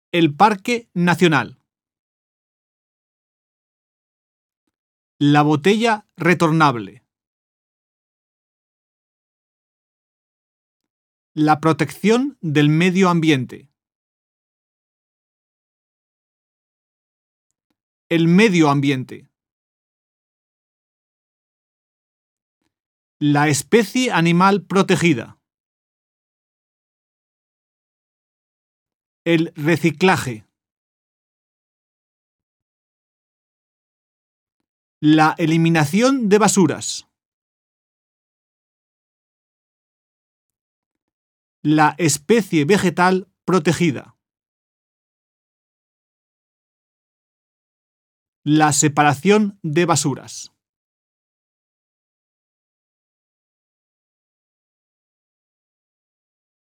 El Parque Nacional. La botella retornable. La protección del medio ambiente. El medio ambiente. La especie animal protegida. El reciclaje. La eliminación de basuras. La especie vegetal protegida. La separación de basuras.